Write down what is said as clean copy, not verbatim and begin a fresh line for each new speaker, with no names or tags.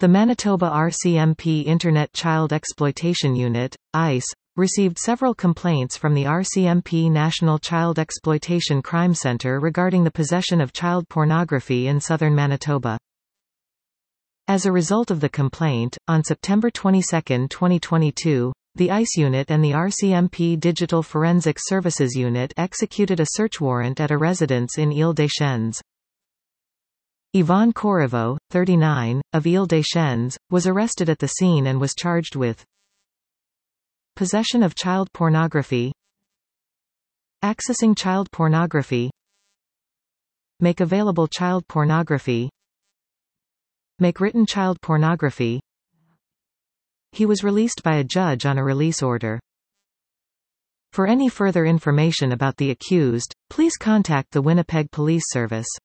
The Manitoba RCMP Internet Child Exploitation Unit, ICE, received several complaints from the RCMP National Child Exploitation Crime Centre regarding the possession of child pornography in southern Manitoba. As a result of the complaint, on September 22, 2022, the ICE unit and the RCMP Digital Forensic Services Unit executed a search warrant at a residence in Ile-des-Chênes. Yvonne Corriveau, 39, of Ile-des-Chênes, was arrested at the scene and was charged with possession of child pornography, accessing child pornography, make available child pornography, make written child pornography. He was released by a judge on a release order. For any further information about the accused, please contact the Winnipeg Police Service.